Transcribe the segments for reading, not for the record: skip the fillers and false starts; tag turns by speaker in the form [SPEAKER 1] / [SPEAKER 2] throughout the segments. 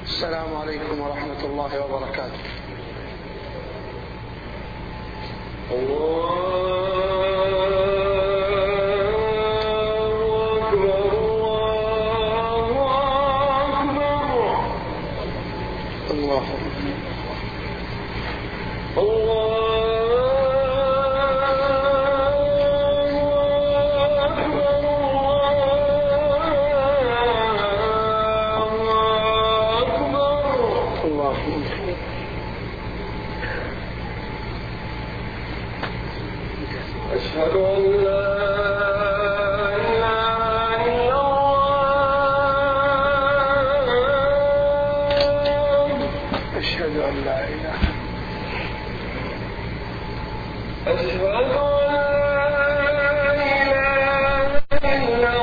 [SPEAKER 1] السلام عليكم ورحمة الله وبركاته. أشهد أن لا إله إلا الله. أشهد أن لا إله. أشهد أن لا إله إلا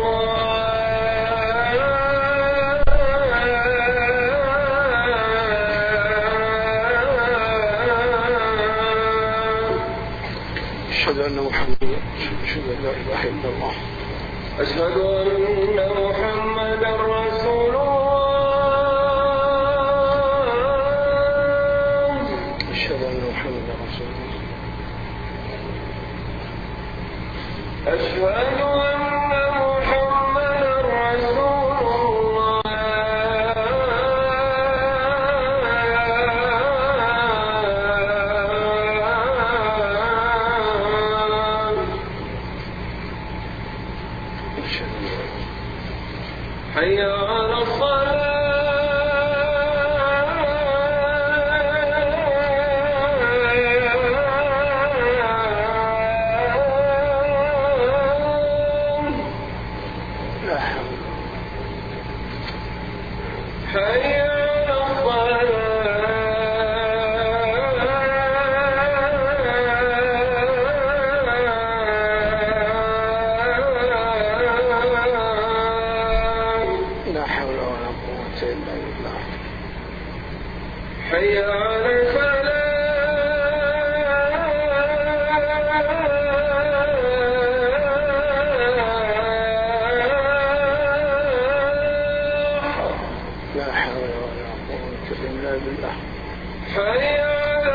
[SPEAKER 1] أشهد أن محمدا أشهد أن لا إله إلا الله. أشهد أن محمدا رسول الله. أشهد أن محمدا رسول الله. أشهد أن محمدا رسول الله. حي على الصلاة. لا حول. حي على حي على الفلاح. لا حول ولا قوة إلا بالله. حي على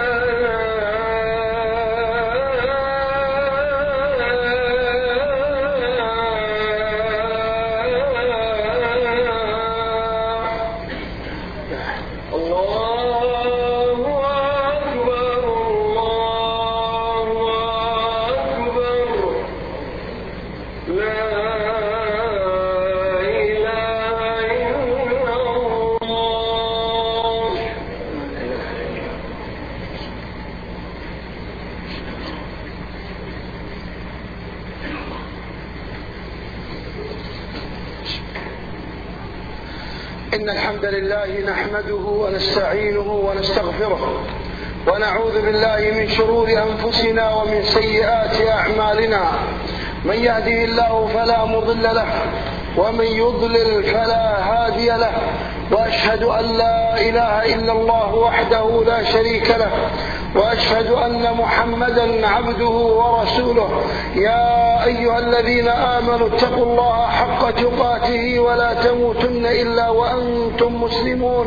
[SPEAKER 1] إن الحمد لله نحمده ونستعينه ونستغفره ونعوذ بالله من شرور أنفسنا ومن سيئات أعمالنا. من يهده الله فلا مضل له ومن يضلل فلا هادي له، وأشهد أن لا إله إلا الله وحده لا شريك له، وأشهد أن محمدا عبده ورسوله. يا أيها الذين آمنوا اتقوا الله حق تقاته ولا تموتن إلا وأنتم مسلمون.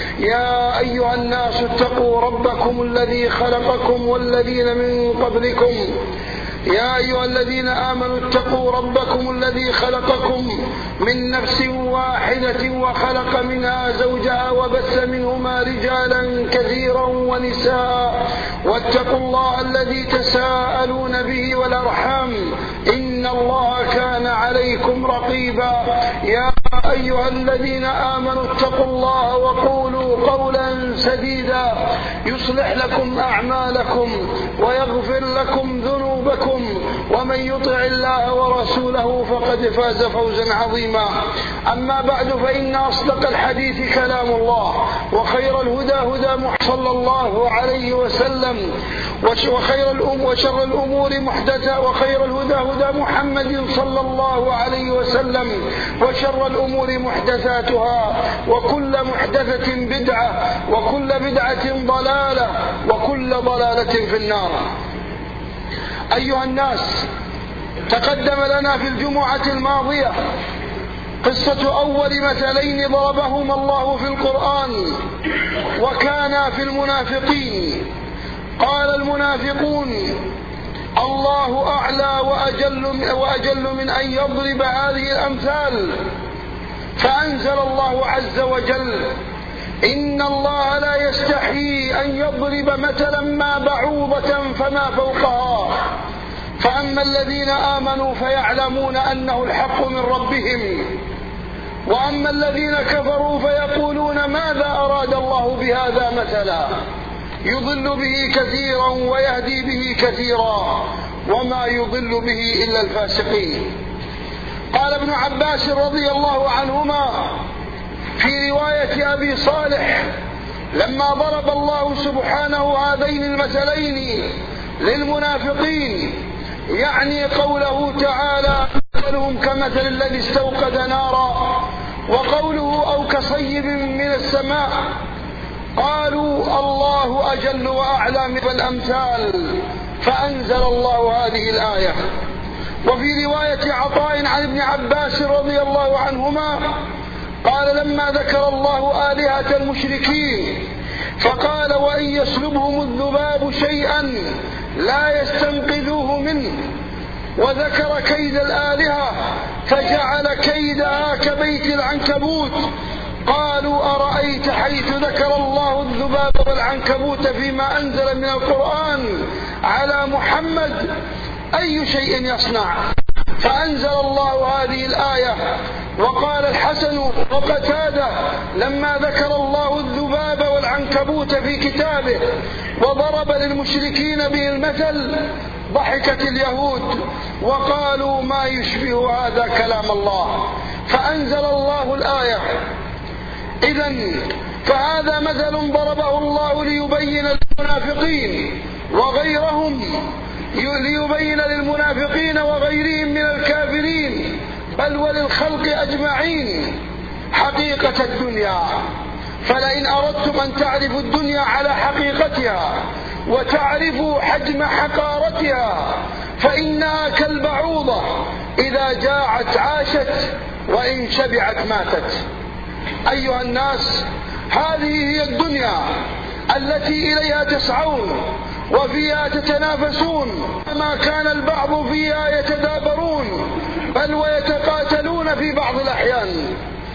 [SPEAKER 1] يا أيها الناس اتقوا ربكم الذي خلقكم والذين من قبلكم. يا أيها الذين آمنوا اتقوا ربكم الذي خلقكم من نفس واحدة وخلق منها زوجها وبث منهما رجالا كثيرا ونساء، واتقوا الله الذي تساءلون به والأرحام إن الله كان عليكم رقيبا. يا أيها الذين آمنوا اتقوا الله وقولوا قولا سديدا يصلح لكم أعمالكم ويغفر لكم ذنوبكم، ومن يطع الله ورسوله فقد فاز فوزا عظيما. أما بعد، فإن أصدق الحديث كلام الله، وخير الهدى هدى محمد صلى الله عليه وسلم، وشر الأمور محدثة، وخير الهدى هدى محمد صلى الله عليه وسلم، وشر الأمور محدثاتها، وكل محدثة بدعة، وكل بدعة ضلالة، وكل ضلالة في النار. أيها الناس، تقدم لنا في الجمعة الماضية قصة أول مثلين ضربهما الله في القرآن وكانا في المنافقين. قال المنافقون: الله أعلى وأجل من أن يضرب هذه الأمثال. فأنزل الله عز وجل: إن الله لا يستحيي أن يضرب مثلا ما بعوضة فما فوقها، فأما الذين آمنوا فيعلمون أنه الحق من ربهم، وأما الذين كفروا فيقولون ماذا أراد الله بهذا مثلا يضل به كثيرا ويهدي به كثيرا وما يضل به إلا الفاسقين. قال ابن عباس رضي الله عنهما في رواية أبي صالح: لما ضرب الله سبحانه هذين المثلين للمنافقين، يعني قوله تعالى: مثلهم كمثل الذي استوقد نارا، وقوله: أو كصيب من السماء، قالوا: الله أجل وأعلى من الأمثال، فأنزل الله هذه الآية. وفي رواية عطاء عن ابن عباس رضي الله عنهما قال: لما ذكر الله آلهة المشركين فقال: وإن يسلبهم الذباب شيئا لا يستنقذوه منه، وذكر كيد الآلهة فجعل كيدها كبيت العنكبوت. قالوا: أرأيت حيث ذكر الله الذباب والعنكبوت فيما أنزل من القرآن على محمد أي شيء يصنع؟ فأنزل الله هذه الآية. وقال الحسن وقتادة: لما ذكر الله الذباب والعنكبوت في كتابه وضرب للمشركين به المثل ضحكت اليهود وقالوا: ما يشبه هذا كلام الله، فأنزل الله الآية. إذن فهذا مثل ضربه الله ليبين للمنافقين وغيرهم، ليبين للمنافقين وغيرهم من الكافرين بل وللخلق أجمعين حقيقة الدنيا. فلئن أردتم أن تعرفوا الدنيا على حقيقتها وتعرفوا حجم حقارتها فإنها كالبعوضة إذا جاعت عاشت وإن شبعت ماتت. أيها الناس، هذه هي الدنيا التي إليها تسعون وفيها تتنافسون، ما كان البعض فيها يتدابرون بل ويتقاتلون في بعض الأحيان.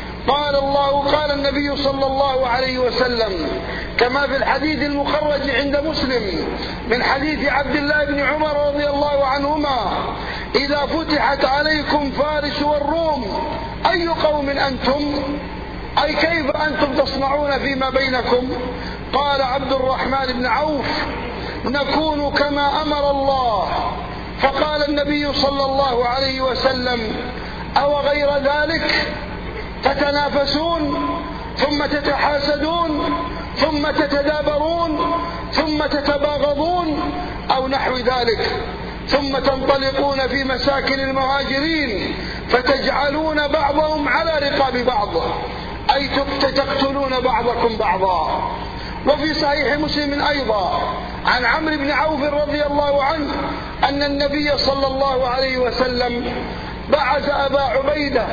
[SPEAKER 1] قال النبي صلى الله عليه وسلم كما في الحديث المخرج عند مسلم من حديث عبد الله بن عمر رضي الله عنهما: إذا فتحت عليكم فارس والروم أي قوم أنتم؟ أي كيف أنتم تصنعون فيما بينكم؟ قال عبد الرحمن بن عوف: نكون كما أمر الله. فقال النبي صلى الله عليه وسلم: أو غير ذلك؟ تتنافسون ثم تتحاسدون ثم تتدابرون ثم تتباغضون أو نحو ذلك، ثم تنطلقون في مساكن المهاجرين فتجعلون بعضهم على رقاب بعض، أي تقتلون بعضكم بعضا. وفي صحيح مسلم أيضا عن عمرو بن عوف رضي الله عنه أن النبي صلى الله عليه وسلم بعث أبا عبيدة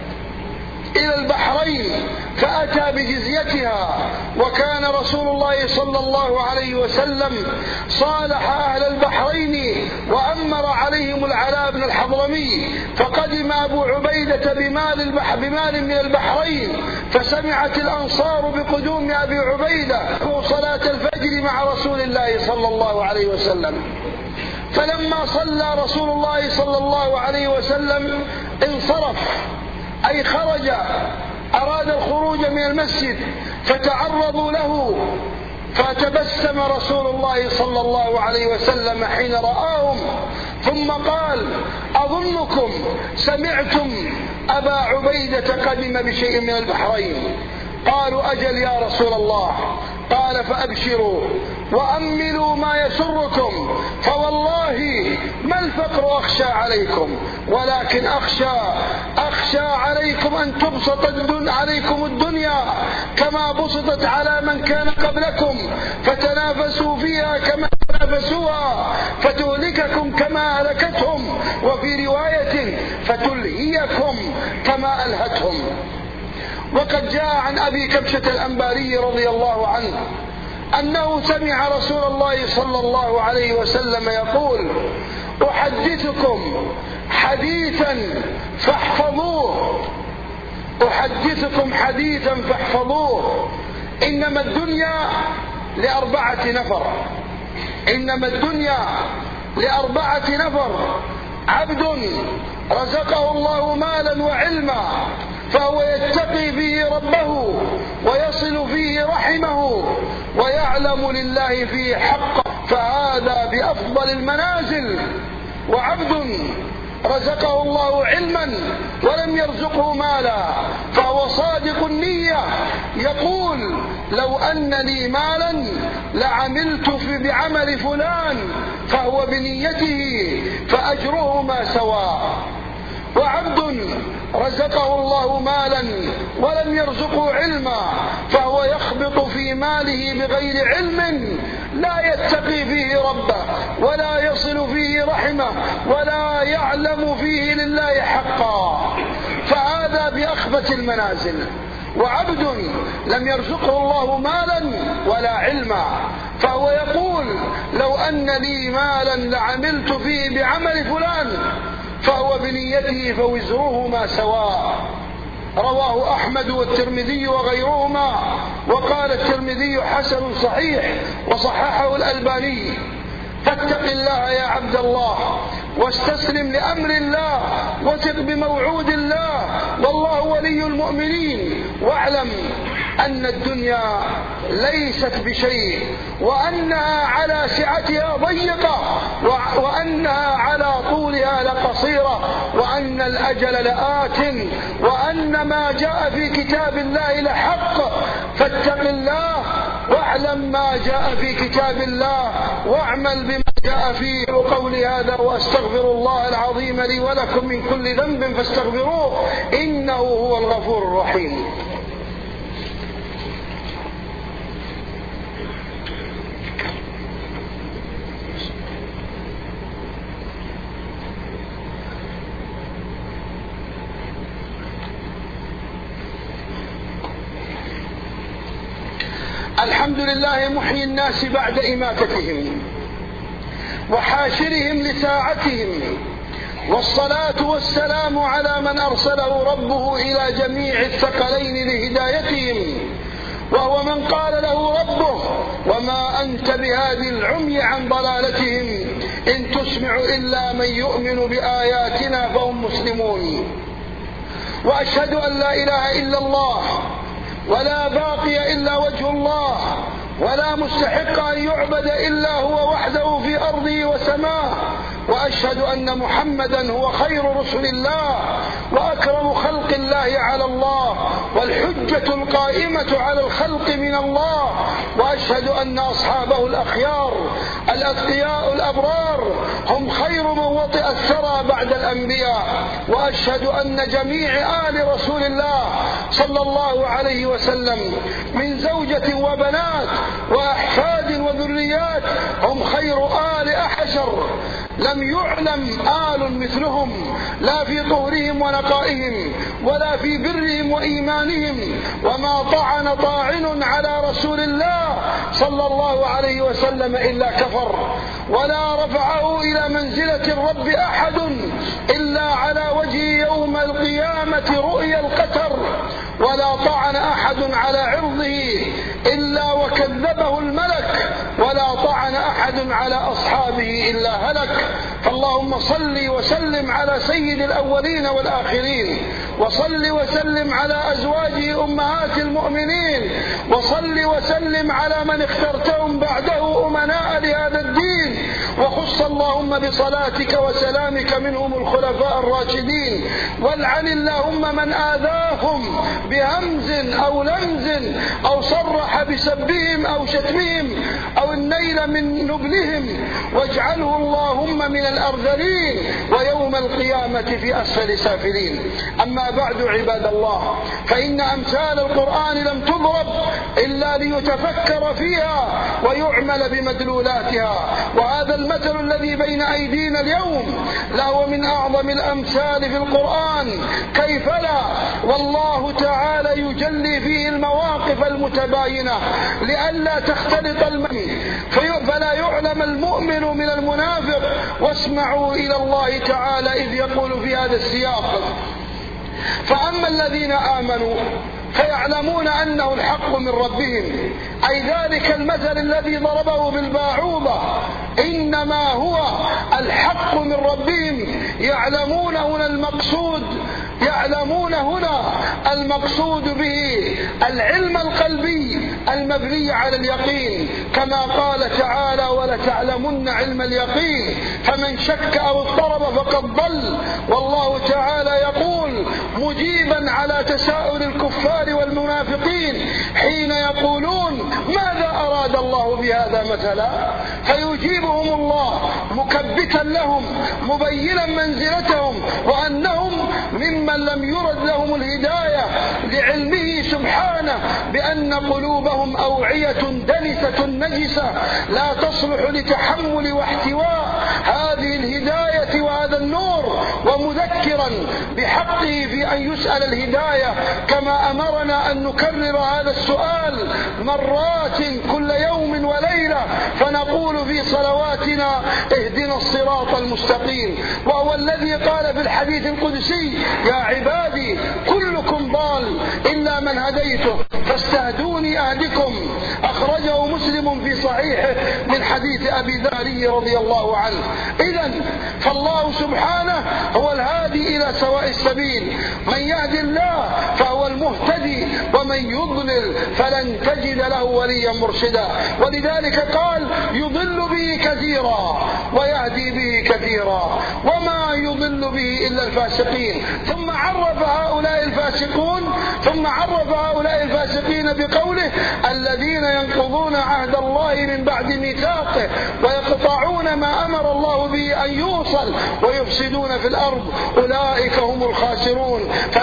[SPEAKER 1] إلى البحرين فأتى بجزيتها، وكان رسول الله صلى الله عليه وسلم صالح أهل البحرين وأمر عليهم العلاء بن الحضرمي، فقدم أبو عبيدة بمال من البحرين، فسمعت الأنصار بقدوم أبي عبيدة صلاة الفجر مع رسول الله صلى الله عليه وسلم. فلما صلى رسول الله صلى الله عليه وسلم انصرف، أي خرج، أراد الخروج من المسجد فتعرضوا له، فتبسم رسول الله صلى الله عليه وسلم حين رآهم ثم قال: أظنكم سمعتم أبا عبيدة قدم بشيء من البحرين. قالوا: أجل يا رسول الله. قال: فأبشروا وأملوا ما يسركم، فوالله ما الفقر أخشى عليكم، ولكن أخشى عليكم أن تبسط عليكم الدنيا كما بسطت على من كان قبلكم فتنافسوا فيها كما فتنافسوها فتهلككم كما أهلكتهم، وفي رواية فتلهيكم كما ألهتهم. وقد جاء عن أبي كبشة الأنباري رضي الله عنه أنه سمع رسول الله صلى الله عليه وسلم يقول: أحدثكم حديثا فاحفظوه، أحدثكم حديثا فاحفظوه، إنما الدنيا لأربعة نفر، إنما الدنيا لأربعة نفر: عبد رزقه الله مالا وعلما فهو يتقي فيه ربه ويصل فيه رحمه ويعلم لله فيه حقه فهذا بأفضل المنازل. وعبد رزقه الله علما ولم يرزقه مالا فهو صادق النية يقول: لو أن لي مالا لعملت بعمل فلان، فهو بنيته فأجرهما سواء. وعبد رزقه الله مالا ولم يرزقه علما فهو يخبط في ماله بغير علم لا يتقي فيه ربه ولا يصل فيه رحمه ولا يعلم فيه لله حقا، فهذا بأخبث المنازل. وعبد لم يرزقه الله مالا ولا علما فهو يقول: لو أن لي مالا لعملت فيه بعمل فلان، فهو بنيته فوزرهما سواء. رواه أحمد والترمذي وغيرهما، وقال الترمذي حسن صحيح وصححه الألباني. فاتق الله يا عبد الله واستسلم لأمر الله وثق بموعود الله، والله ولي المؤمنين. واعلم أن الدنيا ليست بشيء، وأنها على سعتها ضيقة، وأنها على طولها لقصيرة، وأن الأجل لآت، وأن ما جاء في كتاب الله لحق. فاتق الله واعلم ما جاء في كتاب الله واعمل بما جاء فيه. وقولي هذا وأستغفر الله العظيم لي ولكم من كل ذنب فاستغفروه إنه هو الغفور الرحيم. الحمد لله محيي الناس بعد إماتتهم وحاشرهم لساعتهم، والصلاة والسلام على من أرسله ربه إلى جميع الثقلين لهدايتهم، وهو من قال له ربه: وما أنت بهادي العمي عن ضلالتهم إن تسمع إلا من يؤمن بآياتنا فهم مسلمون. وأشهد أن لا إله إلا الله ولا باقي إلا وجه الله ولا مستحق أن يعبد إلا هو وحده في أرضه وسماه، وأشهد أن محمدا هو خير رسل الله وأكرم خلق الله على الله والحجة القائمة على الخلق من الله، وأشهد أن أصحابه الأخيار الأتقياء الأبرار هم خير من وطئ الثرى بعد الأنبياء، وأشهد أن جميع آل رسول الله صلى الله عليه وسلم من زوجة وبنات وأحفاد وذريات هم خير آل أحشر لم يعلم آل مثلهم، لا في طهرهم ونقائهم ولا في برهم وإيمانهم، وما طعن طاعن على رسول الله صلى الله عليه وسلم إلا كفر، ولا رفعه إلى منزلة الرب أحد إلا على وجه يوم القيامة رؤيا القتر، ولا طعن أحد على عرضه إلا وكذبه الملك، ولا طعن أحد على أصحابه إلا هلك. فاللهم صل وسلم على سيد الأولين والآخرين، وصل وسلم على أزواجه أمهات المؤمنين، وصل وسلم على من اخترتهم بعده أمناء لهذا الدين، وخص اللهم بصلاتك وسلامك منهم الخلفاء الراشدين، والعن اللهم من آذاهم بهمز أو لمز أو صرح بسبهم أو شتمهم أو النيل من نبلهم، واجعله اللهم من الأرذلين ويوم القيامة في أسفل سافلين. أما بعد عباد الله، فإن أمثال القرآن لم تضرب إلا إلا ليتفكر فيها ويعمل بمدلولاتها. وهذا المثل الذي بين أيدينا اليوم لهو من أعظم الأمثال في القرآن، كيف لا، والله تعالى يجلي فيه المواقف المتباينة لئلا تختلط فلا يعلم المؤمن من المنافق. واسمعوا إلى الله تعالى إذ يقول في هذا السياق: فأما الذين آمنوا فيعلمون أنه الحق من ربهم، أي ذلك المثل الذي ضربه بالباعوضة إنما هو الحق من ربهم. يعلمون هنا المقصود به العلم القلبي المبني على اليقين، كما قال تعالى: ولتعلمن علم اليقين فمن شك أو اضطرب فقد ضل. والله تعالى يقول مجيبا على تساؤل الكفار والمنافقين حين يقولون: ماذا أراد الله بهذا مثلا؟ فيجيبهم الله مكبتا لهم مبينا منزلتهم وأنهم ممن لم يرد لهم الهداية لعلمه سبحانه بأن قلوبهم أوعية دنسة نجسة لا تصلح لتحمل واحتواء هذه الهداية وهذا النور، ومذكرا بحقه في أن يسأل الهداية، كما أمرنا أن نكرر هذا السؤال مرات كل يوم وليلة، فنقول في صلواتنا: اهدنا الصراط المستقيم. وهو الذي قال في الحديث القدسي: يا عبادي كلكم ضال إلا من هديته فاستهدوني أهدكم. أخرجه مسلم في صحيحه من حديث أبي ذر رضي الله عنه. إذن فالله سبحانه هو الهادي إلى سواء السبيل، من يهدي الله فهو المهتدي، ومن يضلل فلن تجد له وليا مرشدا. ولذلك قال: يضل به كثيرا ويهدي به كثيرا وما يضل به إلا الفاسقين. ثم عرف هؤلاء الفاسقين بقوله: الذين ينقضون عهد الله من بعد ميثاقه ويقطعون ما أمر الله به أن يوصل ويفسدون في الأرض أولئك هم الخاسرون.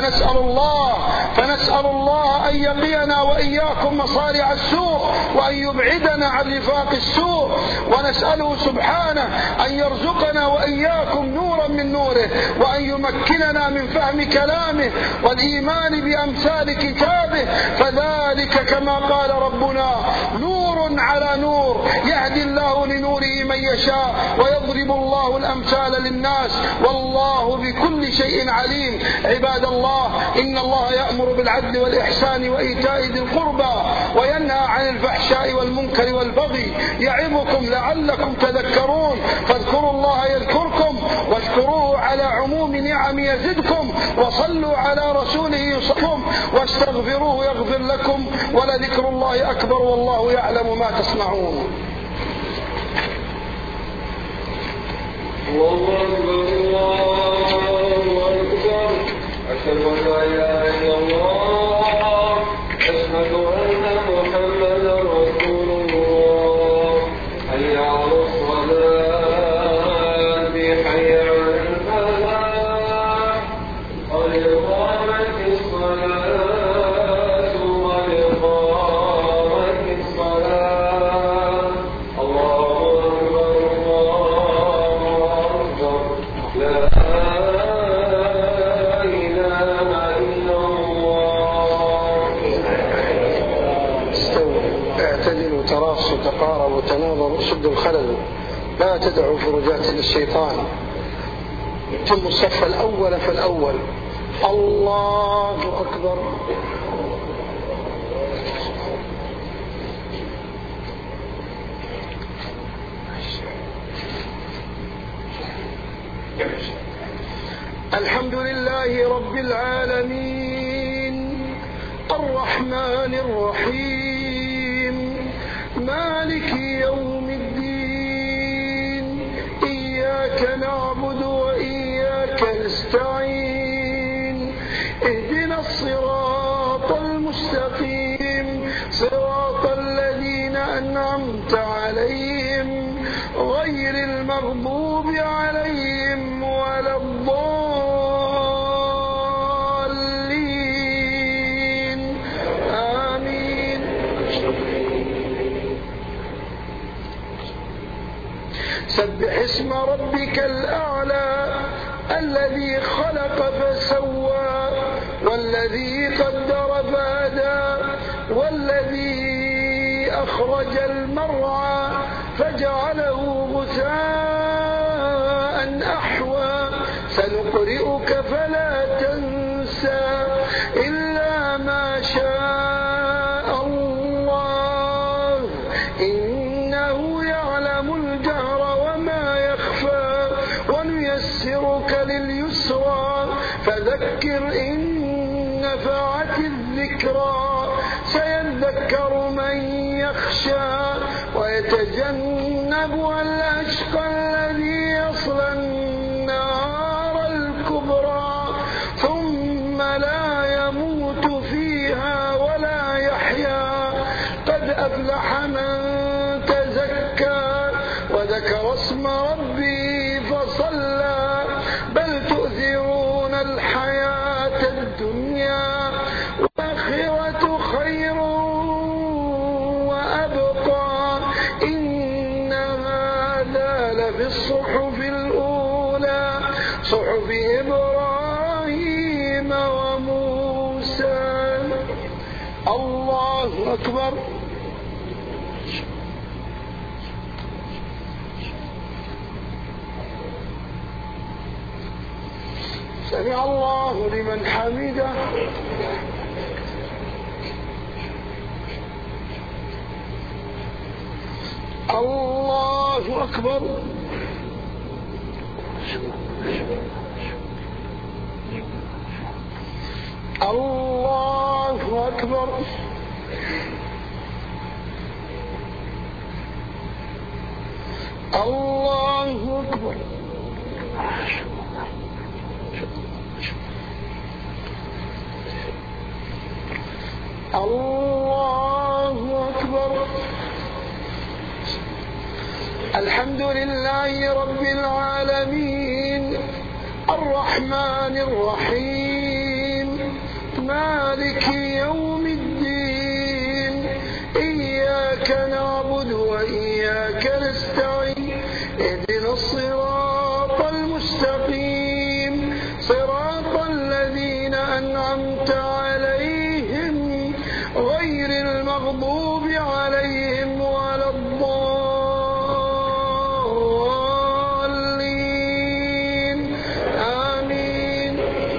[SPEAKER 1] فنسأل الله أن يقينا وإياكم مصارع السوء وأن يبعدنا عن رفاق السوء، ونسأله سبحانه أن يرزقنا وإياكم نورا من نوره، وأن يمكننا من فهم كلامه والإيمان بأمثال كتابه، فذلك كما قال ربنا: نور على نور يهدي الله لنوره من يشاء ويضرب الله الأمثال للناس والله بكل شيء عليم. عباد الله، إن الله يأمر بالعدل والإحسان وإيتاء ذي القربى وينهى عن الفحشاء والمنكر والبغي يعظكم لعلكم تذكرون. فاذكروا الله يذكركم واشكروه على عموم نعم يزدكم، وصلوا على رسوله يصلكم، واستغفروه يغفر لكم، ولذكر الله أكبر والله يعلم ما تصنعون.
[SPEAKER 2] الله أكبر الله أكبر، أشهد أن لا إله إلا الله، أشهد أن محمدا رسول الله. حي على الصلاة، حي على الفلاح، قد قامت الصلاة، قد قامت الصلاة. الله أكبر الله أكبر، لا إله إلا الله.
[SPEAKER 1] استووا، اعتدلوا، تراصوا، تقاربوا، تناظروا، سدوا الخلل، لا تدعوا فرجات للشيطان. ثم الصف الأول فالأول. الله أكبر. الحمد لله رب العالمين الرحمن الرحيم مالك يوم الدين، إياك نعبد وإياك نستعين، اهدنا الصراط المستقيم، صراط الذين أنعمت عليهم غير المغضوب عليهم ولا الضالين، آمين. سبح اسم ربك الأعلى الذي خلق فسوى والذي قدر فهدى والذي أخرج المرعى فجعله غثاء أحوى سنقرئك فلا تنسى إلا ما شاء الله إنه يعلم الجهر وما يخفى ونيسرك لليسرى فذكر إن نفعت الذكرى سيذكر من يخشى ويتجنبها الأشقى الذي يصلى النار الكبرى ثم لا يموت فيها ولا يحيا قد أفلح من تزكى وذكر اسم ربه فصلى بل تؤثرون الحياة الدنيا والآخرة خير وأبقى إن هذا لفي الصحف الأولى صحف إبراهيم وموسى. الله أكبر. سمع الله لمن حمده. الله أكبر. الله أكبر. الله أكبر. الله أكبر. الحمد لله رب العالمين الرحمن الرحيم مالك يوم الدين إياك نعبد وإياك نستعين اهدنا الصراط المستقيم صراط الذين أنعمت عليهم غير المغضوب عليهم ولا الضالين آمين.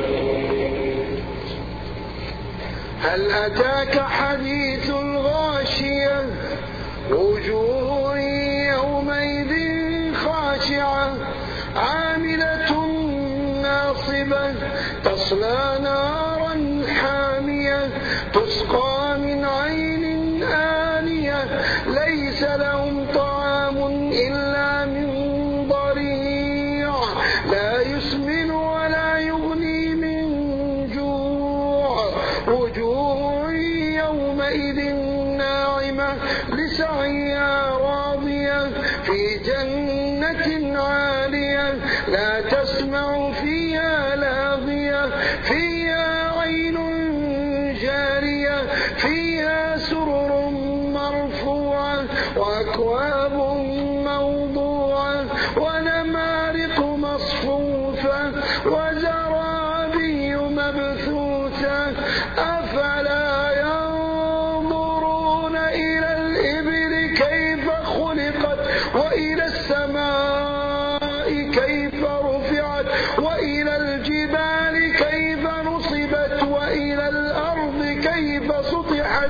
[SPEAKER 1] هل أتاك حديث الغاشية وجوه يومئذ خاشعة عاملة ناصبة تصلى نارا حامية تسقى من عين آنية ليس لهم طعام إلا من ضريع لا يسمن ولا يغني من جوع وجوه يومئذ ناعمة لسعيها راضية في جنة عالية لا تسمع فيها لاغية فيها عين جارية فيها سرر مرفوعة وأكواب موضوعة ونمارق مصفوفة وزرابي مبثوثة أفلا ينظرون إلى الإبل كيف خلقت وإلى السماء كيف رفعت وإلى الجبال كيف نصبت وإلى الأرض كيف سطحت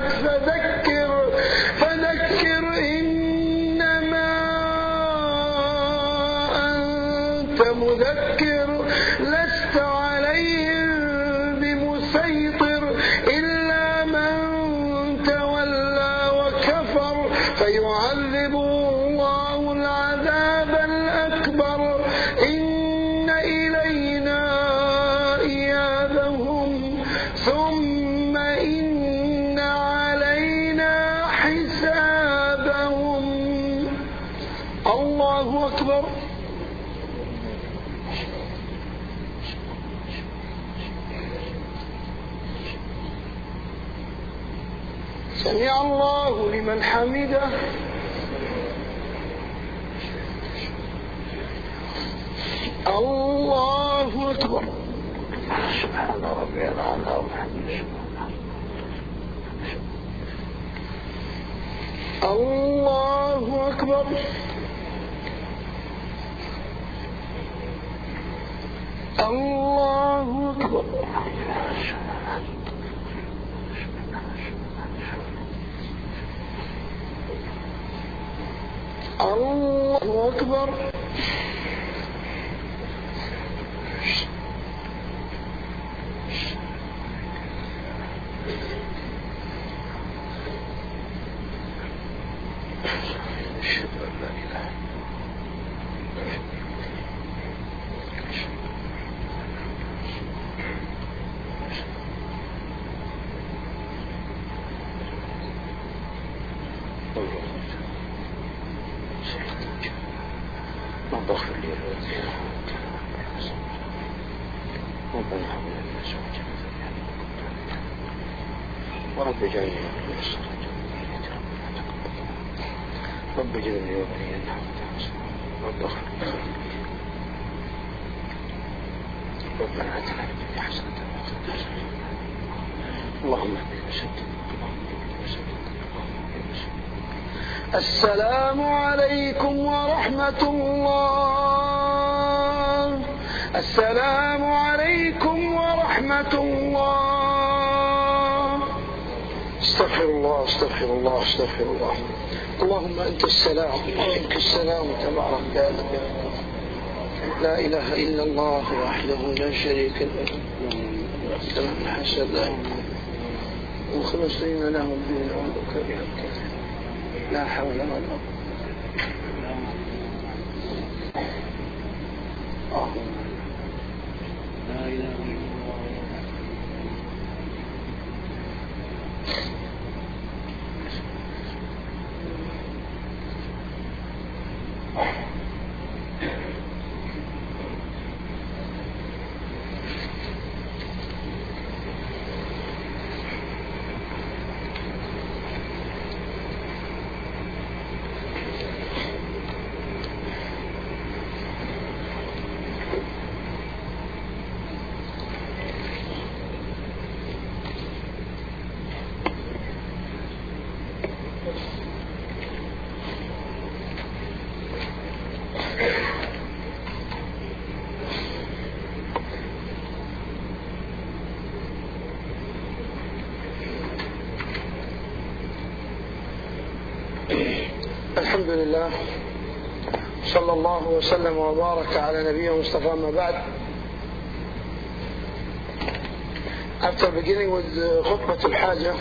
[SPEAKER 1] فذكر إنما أنت مذكر لست عليهم بمسيطر إلا من تولى وكفر فيعذبه الله العذاب الأكبر إن إلينا إيابهم ثم إن علينا حسابهم. الله أكبر. سمع الله لمن حمده. الله أكبر. سبحان ربي الأعلى وبحمده. الله أكبر. الله أكبر. الله أكبر.
[SPEAKER 3] اغفر لي ربنا هب لنا من ازواجنا ورب اجعلني من الصالحين رب اجعلني وبني رب اغفر لي ربنا اتنا في الدنيا حسنه وفي الاخره حسنه اللهم اهدنا وسدد
[SPEAKER 1] السلام عليكم ورحمة الله. السلام عليكم ورحمة الله. استغفر الله استغفر الله استغفر الله. اللهم أنت السلام ومنك السلام تبارك يا رب. لا إله إلا الله وحده لا شريك له من حسن مخلصين له الدين ولو كره الكافرون. لا حول ولا قوة لا إله إلا الحمد لله صلى الله وسلم وبارك على نبيه مصطفى. ما بعد. After beginning with khutbah al-Hajah,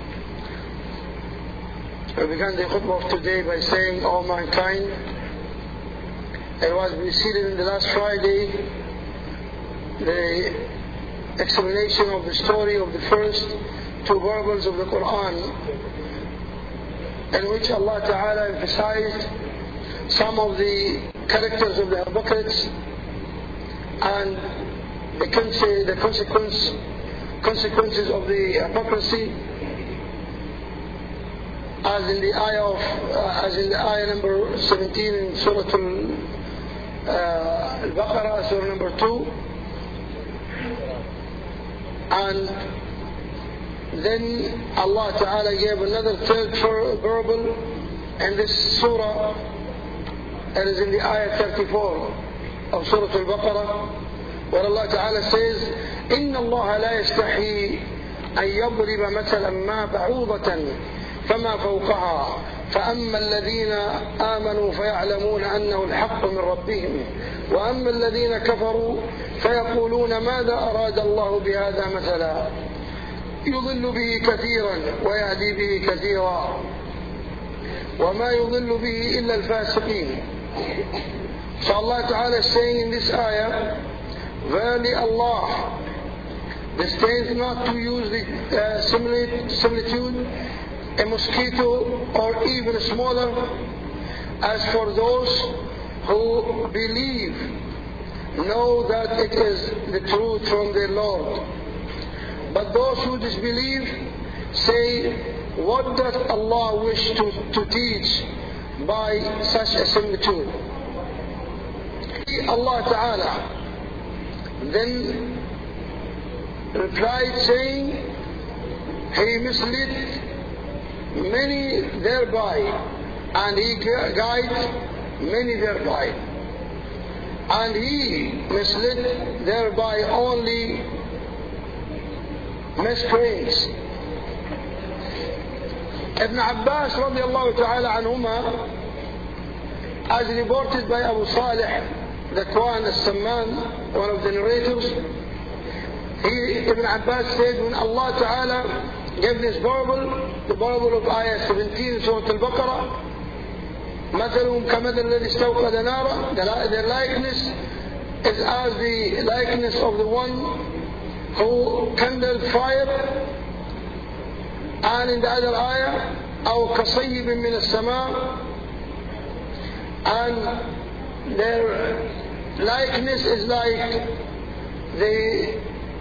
[SPEAKER 1] we began the khutbah of today by saying, all mankind, it was preceded in the last Friday the explanation of the story of the first two parables of the Quran, in which Allah Ta'ala emphasized some of the characters of the hypocrites and the consequences of the hypocrisy, as in the ayah number 17 in Surah Al-Baqarah, Surah number 2. And then Allah Ta'ala gave another third parable in this surah. It is in the ayah 34 of Surah Al-Baqarah, where Allah Ta'ala says, إِنَّ اللَّهَ لَا يَسْتَحِي أَن يَضْرِبَ مَثَلًا مَا بَعُوضَةً فَمَا فَوْقَهَا فَأَمَّا الَّذِينَ آمَنُوا فَيَعْلَمُونَ أَنَّهُ الْحَقُّ مِنْ رَبِّهِمْ وَأَمَّا الَّذِينَ كَفَرُوا فَيَقُولُونَ ماذا أراد الله بهذا مثلا يضل به كثيرا ويهدي به كثيرا وما يضل به إلا الفاسقين. So Allah Ta'ala is saying in this ayah, verily Allah disdains not to use the similitude, a mosquito or even smaller, as for those who believe, know that it is the truth from their Lord. But those who disbelieve say, what does Allah wish to teach by such a similitude? Allah Ta'ala then replied saying, He misled many thereby, and He guides many thereby, and He misled thereby only miscreants. Ibn Abbas radiallahu ta'ala anhuma, as reported by Abu Salih Dhakwan al-Samman, one of the narrators, Ibn Abbas said, when Allah Ta'ala gave this parable, the parable of ayah 17 in Surah Al-Baqarah, مثلهم كمثل الذي استوقد نارا, their likeness is as the likeness of the one who kindled fire. And in the other ayah, أو كصيب من السماء, and their likeness is like the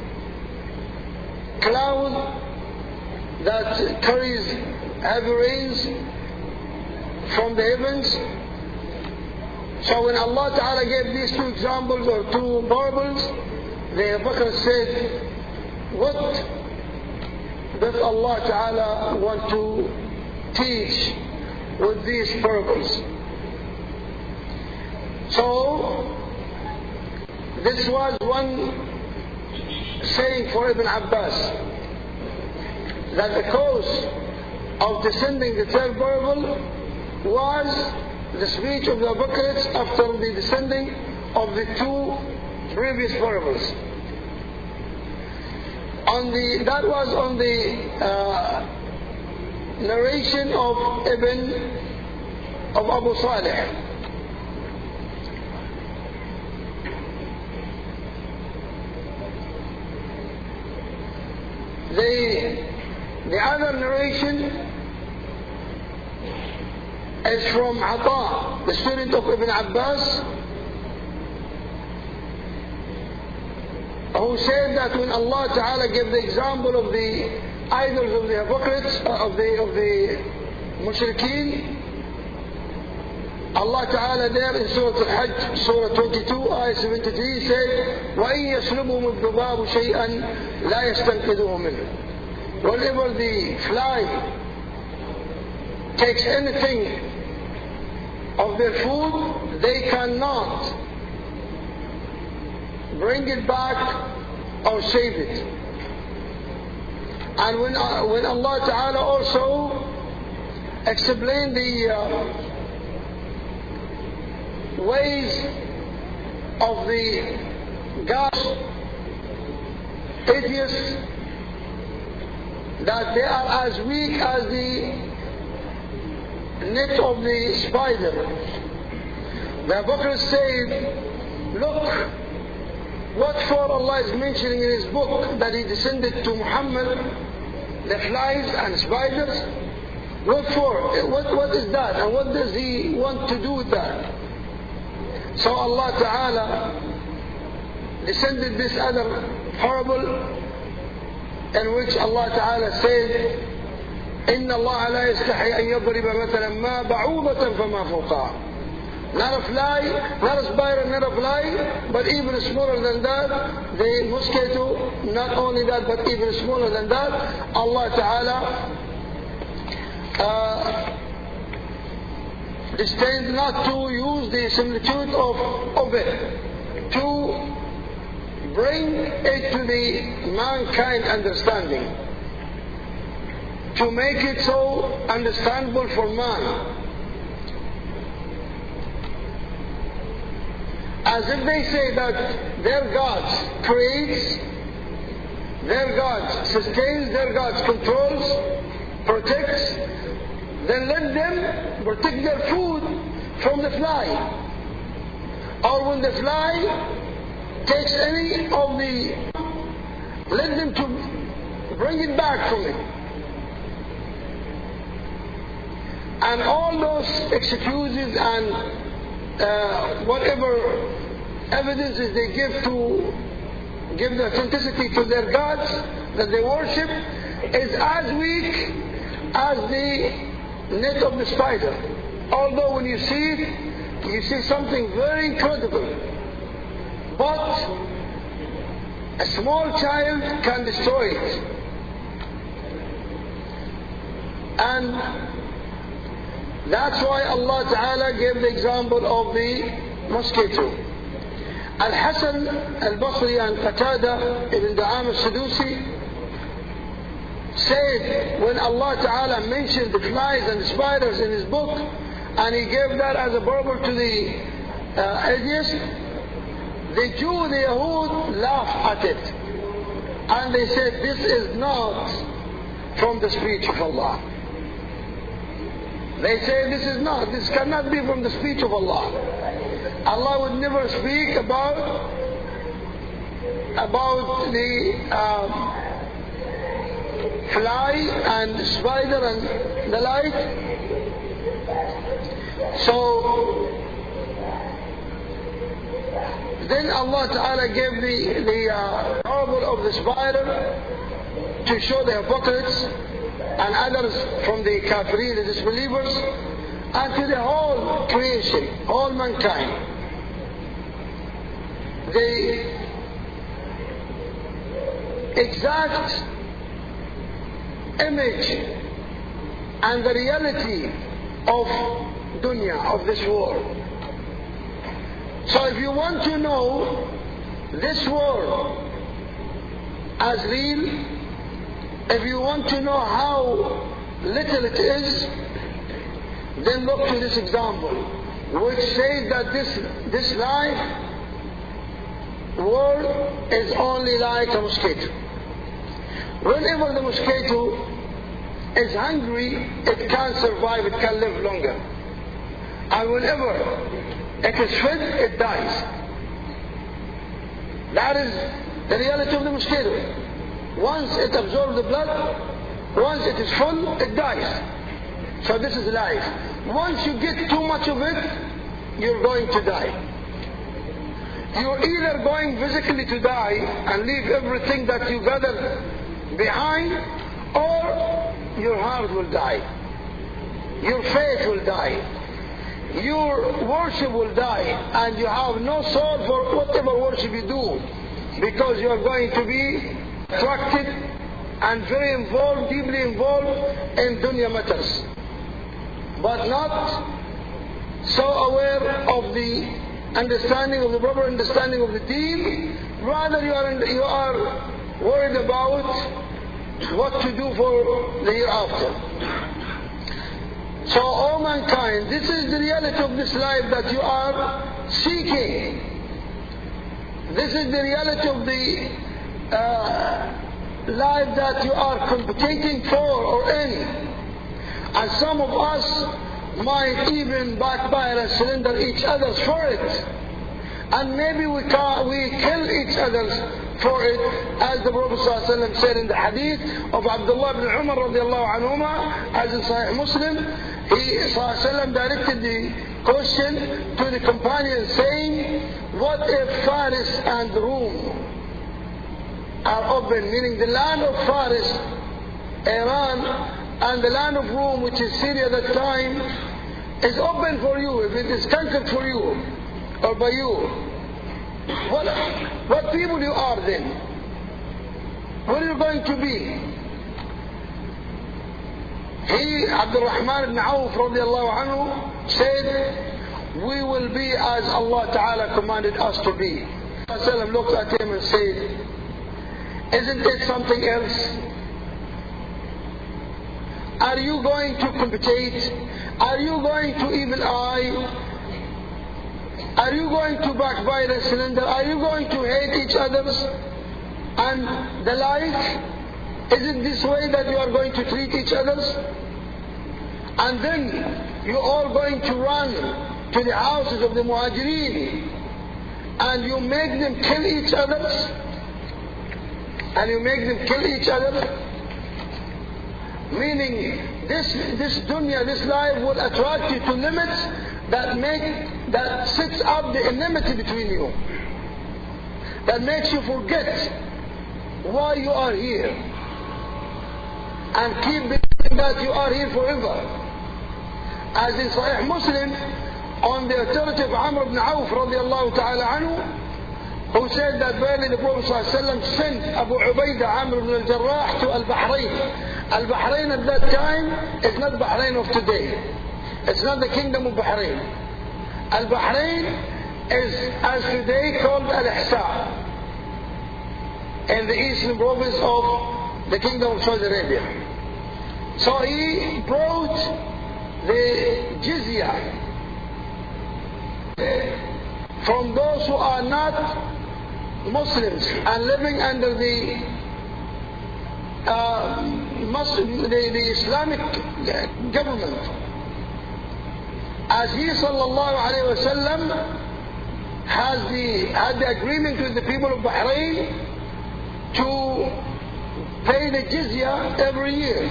[SPEAKER 1] cloud that carries heavy rains from the heavens. So when Allah Ta'ala gave these two examples or two parables, the Bakr said, what does Allah Ta'ala want to teach with these parables? So this was one saying for Ibn Abbas, that the cause of descending the third parable was the speech of the Bakrites after the descending of the two previous parables. That was on the narration of Abu Salih. The other narration is from Ata, the student of Ibn Abbas, who said that when Allah Ta'ala gave the example of the idols of the hypocrites, of the mushrikeen, Allah Ta'ala there in Surah Al-Hajj, Surah 22, Ayah 73 said, وَإِن يَسْلُبُهُمُ الذُّبَابُ شَيْئًا لَا يَسْتَنْقِذُهُ مِنْهُ. Whenever the fly takes anything of their food, they cannot bring it back or save it. And when Allah Ta'ala also explained the ways of the gods, atheists, that they are as weak as the net of the spider. The Bakr said, look what for Allah is mentioning in His book, that He descended to Muhammad the flies and spiders. What for? What is that? And what does He want to do with that? So Allah Ta'ala descended this other parable in which Allah Ta'ala said, إِنَّ اللَّهَ لَا يَسْتَحِي أَن يَضْرِبَ مَثَلًا مَا بَعُوضَةً فَمَا فَوْقَهَا. Not a fly, not a spider, not a fly, but even smaller than that, the mosquito, not only that, but even smaller than that, Allah Ta'ala disdained not to use the similitude of it, to bring it to the mankind understanding, to make it so understandable for man. As if they say that their God creates, their God sustains, their God controls, protects, then let them protect their food from the fly. Or when the fly takes any of the, let them to bring it back from it. And all those excuses and whatever evidences they give to give the authenticity to their gods that they worship is as weak as the net of the spider. Although when you see it, you see something very incredible. But a small child can destroy it. And that's why Allah Ta'ala gave the example of the mosquito. Al-Hasan al-Basri and Qatada ibn Da'am al-Sadusi said, when Allah Ta'ala mentioned the flies and the spiders in His book, and He gave that as a parable to the atheists, the Jew, the Yahud, laughed at it. And they said, this is not from the speech of Allah. They say this cannot be from the speech of Allah. Allah would never speak about the fly and spider and the like. So then Allah Ta'ala gave the parable of the spider to show the hypocrites and others from the kafirin, the disbelievers, and to the whole creation, all mankind. The exact image and the reality of dunya, of this world. So if you want to know this world as real, if you want to know how little it is, then look to this example, which says that this life world is only like a mosquito. Whenever the mosquito is hungry, it can survive, it can live longer. And whenever it is fed, it dies. That is the reality of the mosquito. Once it absorbs the blood, once it is full, it dies. So this is life. Once you get too much of it, you're going to die. You're either going physically to die and leave everything that you gathered behind, or your heart will die. Your faith will die. Your worship will die, and you have no soul for whatever worship you do, because you are going to be attracted and very involved, deeply involved in dunya matters, but not so aware of the understanding of the proper understanding of the deen. Rather you are worried about what to do for the hereafter. So all mankind, this is the reality of this life that you are seeking. This is the reality of the life that you are competing for or in. And some of us might even backbite and surrender each other for it. And maybe we kill each other for it, as the Prophet ﷺ said in the hadith of Abdullah ibn Umar radiallahu anhuma, as in Sahih Muslim. He ﷺ directed the question to the companions, saying, what if Faris and Rum are open, meaning the land of Faris, Iran, and the land of Rome, which is Syria at that time, is open for you, if it is conquered for you, or by you. What people you are then? What are you going to be? He, Abdul Rahman ibn Auf radiallahu anhu, said, we will be as Allah Ta'ala commanded us to be. Rasulullah looked at him and said, isn't it something else? Are you going to compete? Are you going to evil eye? Are you going to backbite and slander? Are you going to hate each other and the like? Is it this way that you are going to treat each other? And then you are all going to run to the houses of the Muhajirin and you make them kill each other? And you make them kill each other? Meaning this dunya, this life will attract you to limits that sets up the enmity between you. That makes you forget why you are here. And keep believing that you are here forever. As in Sahih Muslim, on the authority of Amr ibn Auf radiallahu ta'ala anhu, who said that barely the Prophet ﷺ sent Abu Ubaidah Amr ibn al-Jarrah to Al-Bahrain. Al-Bahrain at that time is not Bahrain of today. It's not the kingdom of Bahrain. Al-Bahrain is, as today, called Al-Ihsa, in the eastern province of the kingdom of Saudi Arabia. So he brought the jizya from those who are not Muslims and living under the Islamic government. As he sallallahu alayhi wasallam had the agreement with the people of Bahrain to pay the jizya every year,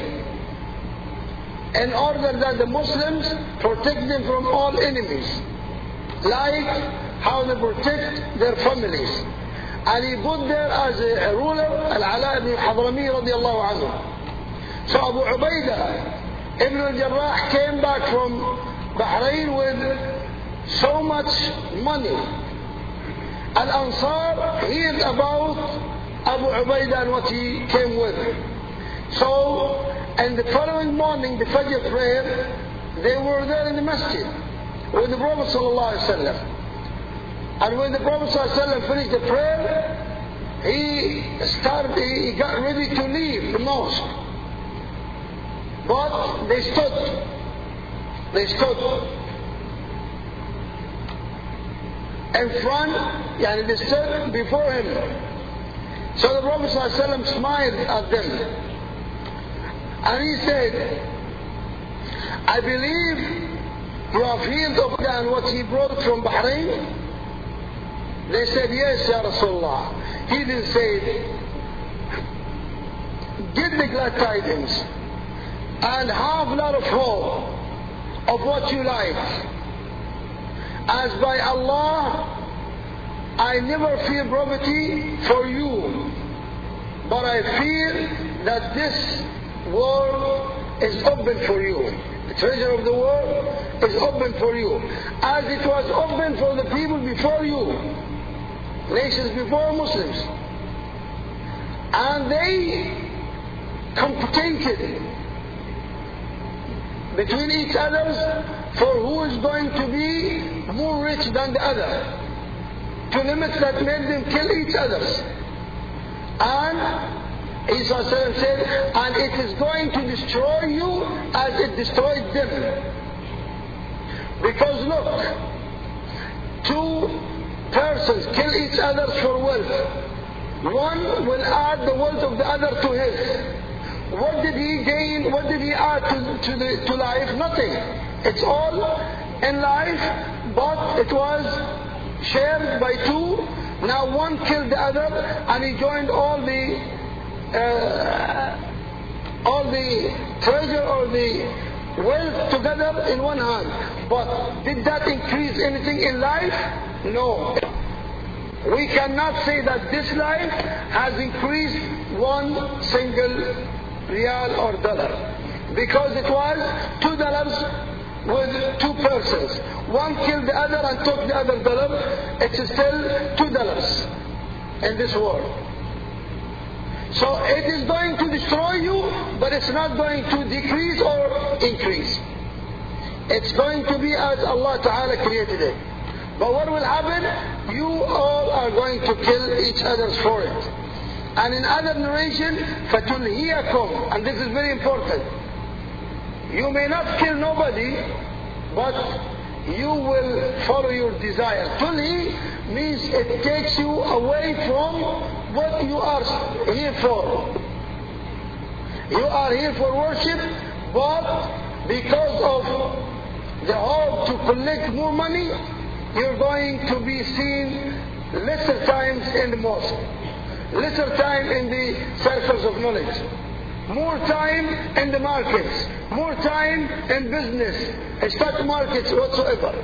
[SPEAKER 1] in order that the Muslims protect them from all enemies, like how they protect their families. And he put there as a ruler Al-Ala ibn al-Hadrami radiallahu anhu. So Abu Ubaidah ibn al-Jarrah came back from Bahrain with so much money. Al-Ansar heard about Abu Ubaidah and what he came with. So, and the following morning, the Fajr prayer, they were there in the masjid with the Prophet ﷺ. And when the Prophet ﷺ finished the prayer, he got ready to leave the mosque. But they stood. They stood in front, and they stood before him. So the Prophet ﷺ smiled at them. And he said, I believe you have healed of and what he brought from Bahrain? They said, yes, Ya Rasulullah. He then said, get the glad tidings and have a lot of hope of what you like. As by Allah, I never fear poverty for you, but I fear that this world is open for you. The treasure of the world is open for you, as it was open for the people before you, nations before Muslims. And they competed between each other for who is going to be more rich than the other, to limits that made them kill each other. And Isa said, and it is going to destroy you as it destroyed them. Because look, two persons kill each other for wealth. One will add the wealth of the other to his. What did he gain? What did he add to life? Nothing. It's all in life, but it was shared by two. Now one killed the other, and he joined all the treasure or the wealth together in one hand. But did that increase anything in life? No. We cannot say that this life has increased one single riyal or dollar, because it was $2 with two persons. One killed the other and took the other dollar. It's still $2 in this world. So it is going to destroy you, but it's not going to decrease or increase. It's going to be as Allah Ta'ala created it. But what will happen? You all are going to kill each other for it. And in other narration, فَتُلْهِيَكُمْ, and this is very important. You may not kill nobody, but you will follow your desire. Tulhi means it takes you away from what you are here for. You are here for worship, but because of the hope to collect more money, you're going to be seen lesser times in the mosque, lesser time in the circles of knowledge, more time in the markets, more time in business, stock markets, whatsoever.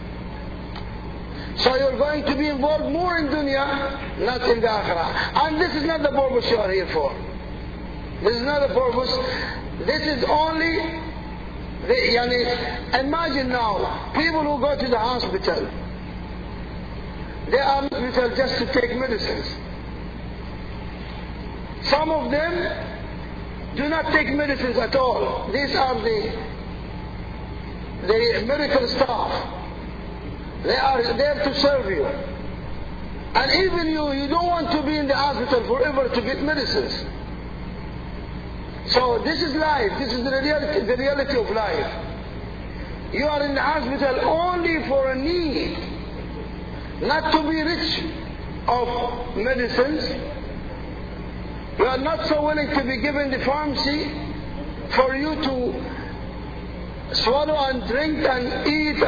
[SPEAKER 1] So you're going to be involved more in dunya, not in the akhirah. And this is not the purpose you are here for. This is not the purpose. This is only imagine now, people who go to the hospital, they are hospital just to take medicines. Some of them do not take medicines at all. These are the medical staff. They are there to serve you. And even you don't want to be in the hospital forever to get medicines. So this is life. This is the reality of life. You are in the hospital only for a need, not to be rich of medicines. You are not so willing to be given the pharmacy for you to swallow and drink and eat,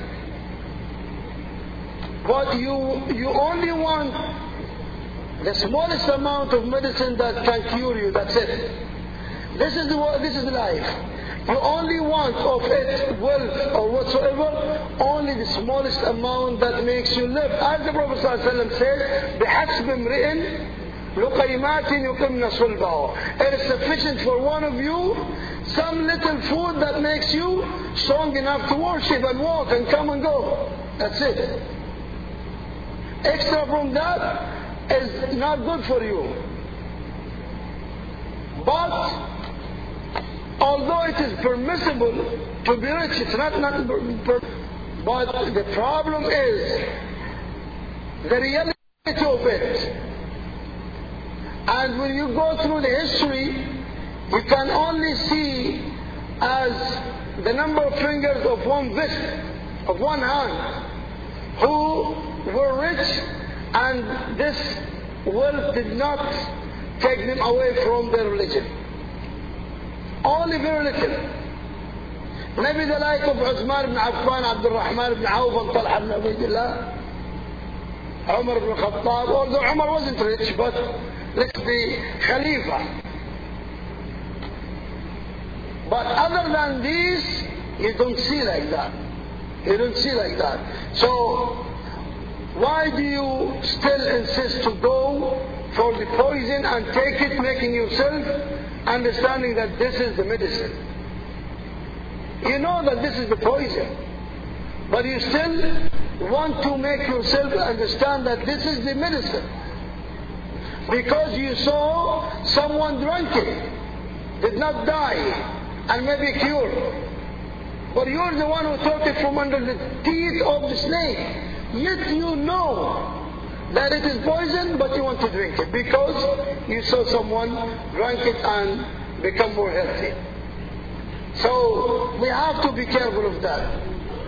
[SPEAKER 1] but you only want the smallest amount of medicine that can cure you. That's it. This is life. You only want of it, wealth or whatsoever, only the smallest amount that makes you live. As the Prophet ﷺ said, بِحَسْبِ امْرِئٍ لُقَيْمَاتٍ يُقِمْنَ صُلْبَهُ. It is sufficient for one of you some little food that makes you strong enough to worship and walk and come and go. That's it. Extra from that is not good for you. But although it is permissible to be rich, it's not but the problem is the reality of it. And when you go through the history, you can only see as the number of fingers of one fist, of one hand, who were rich, and this wealth did not take them away from their religion. Only very little. Maybe the like of Uthman ibn Affan, Abdul Rahman ibn Auf, and Talha ibn Ubaydillah, Umar ibn Khattab. Although Umar wasn't rich, but let's be Khalifa. But other than these, you don't see like that. You don't see like that. So why do you still insist to go for the poison and take it, making yourself understanding that this is the medicine? You know that this is the poison, but you still want to make yourself understand that this is the medicine because you saw someone drank it, did not die, and maybe cured. But you're the one who took it from under the teeth of the snake. Yet you know that it is poison, but you want to drink it because you saw someone drank it and become more healthy. So we have to be careful of that.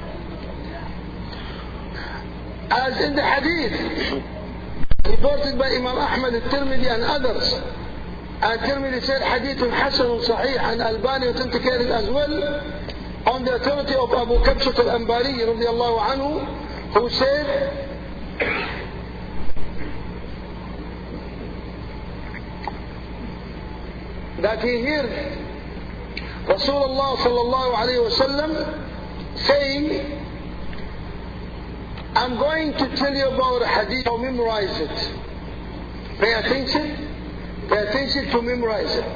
[SPEAKER 1] As in the hadith reported by Imam Ahmad al-Tirmidhi and others, and Tirmidhi said hadithun hasanun sahih, and Albani authenticated as well on the authority of Abu Kabshat al-Anbari radiyallahu anhu, who said that he heard Rasulullah sallallahu alayhi wa sallam saying, I'm going to tell you about a hadith, so memorize it. Pay attention to memorize it.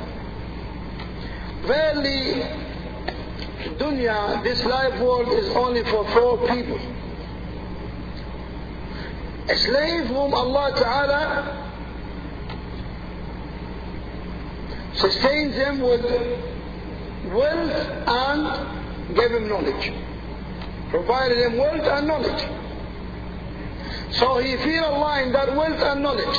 [SPEAKER 1] Verily, dunya, this life world is only for 4 people. A slave whom Allah Ta'ala sustains him with wealth and gave him knowledge. Provided him wealth and knowledge. So he feared Allah in that wealth and knowledge.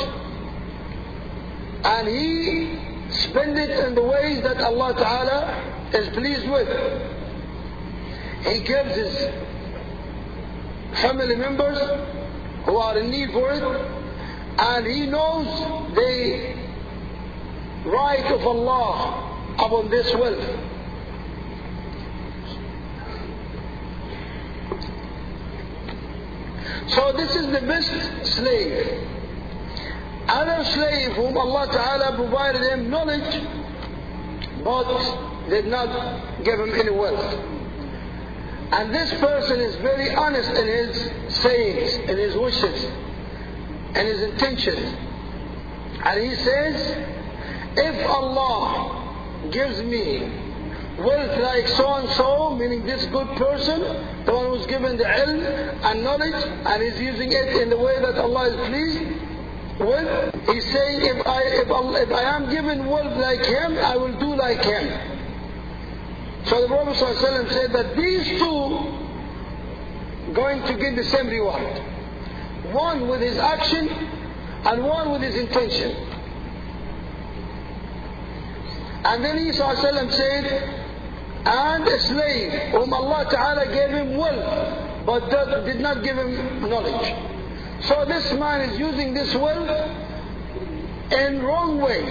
[SPEAKER 1] And he spent it in the ways that Allah Ta'ala is pleased with. He gives his family members who are in need for it, and he knows the right of Allah upon this wealth. So this is the best slave. Other slave whom Allah Ta'ala provided him knowledge, but did not give him any wealth. And this person is very honest in his sayings, in his wishes, and his intentions. And he says, if Allah gives me wealth like so and so, meaning this good person, the one who's given the ilm and knowledge and is using it in the way that Allah is pleased with. He's saying, if I am given wealth like him, I will do like him. So the Prophet ﷺ said that these two going to get the same reward. One with his action and one with his intention. And then Isa ﷺ said, and a slave whom Allah Ta'ala gave him wealth but did not give him knowledge. So this man is using this wealth in wrong ways.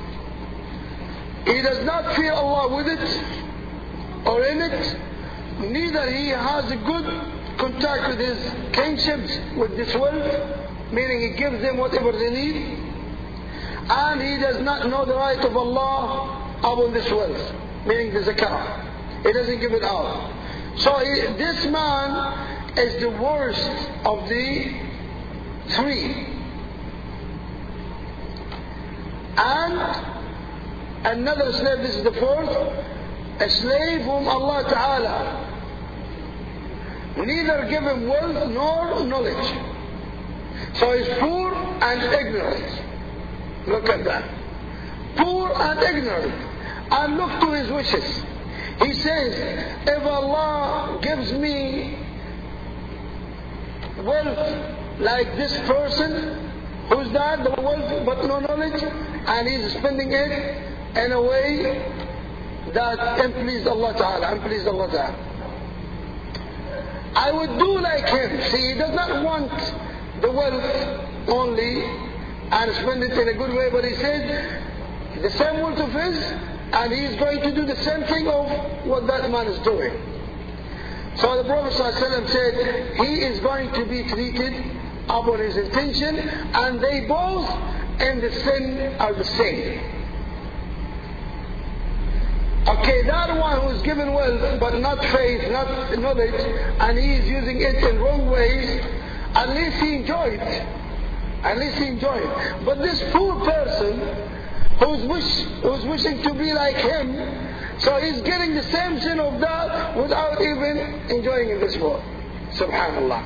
[SPEAKER 1] He does not fear Allah with it or in it. Neither he has a good contact with his kinships with this wealth, meaning he gives them whatever they need. And he does not know the right of Allah upon this wealth, meaning the zakah. He doesn't give it out. So this man is the worst of the three. And another slave, this is the fourth, a slave whom Allah Ta'ala neither give him wealth nor knowledge. So he's poor and ignorant. Look at that. Poor and ignorant. And look to his wishes. He says, if Allah gives me wealth like this person, who's that? The wealth but no knowledge, and he's spending it in a way that unpleased Allah Ta'ala, I would do like him. See, he does not want the wealth only and spend it in a good way, but he says the same wealth of his, and he is going to do the same thing of what that man is doing. So the Prophet ﷺ said he is going to be treated upon his intention, and they both in the sin are the same. Okay, that one who is given wealth but not faith, not knowledge, and he is using it in wrong ways, at least he enjoyed. But this poor person who's wishing to be like him, so he's getting the same sin of that without even enjoying in this world. Subhanallah.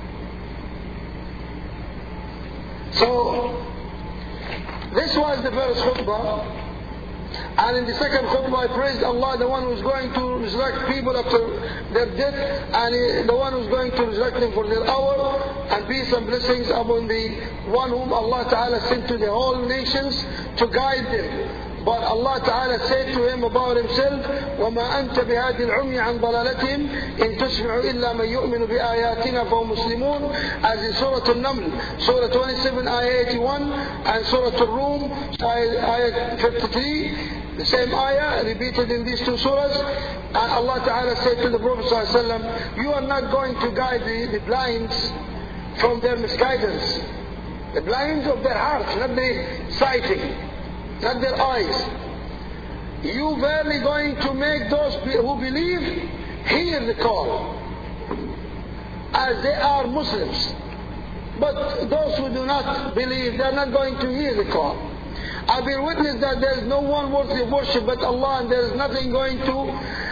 [SPEAKER 1] So this was the first khutbah. And in the second khutbah I praised Allah, the one who's going to resurrect people after their death, and the one who's going to resurrect them for their hour, and peace and blessings upon the one whom Allah Ta'ala sent to the whole nations to guide them. But Allah Ta'ala said to him about himself, وَمَا أَنْتَ بِهَادِ الْعُمْيِ عَنْ ضَلَالَتِهِمْ إِن تُسْمِعُ إِلَّا مَنْ يُؤْمِنُ بِآيَاتِنَا فَهُمْ مُسْلِمُونَ, as in Surah Al-Naml, Surah 27, Ayah 81, and Surah Al-Rum, Ayah 53, the same ayah repeated in these two surahs. And Allah Ta'ala said to the Prophet ﷺ, you are not going to guide the blinds from their misguidance. The blinds of their hearts, not the sighting, not their eyes. You verily going to make those who believe hear the call, as they are Muslims. But those who do not believe, they are not going to hear the call. I bear witness that there is no one worthy of worship but Allah, and there is nothing going to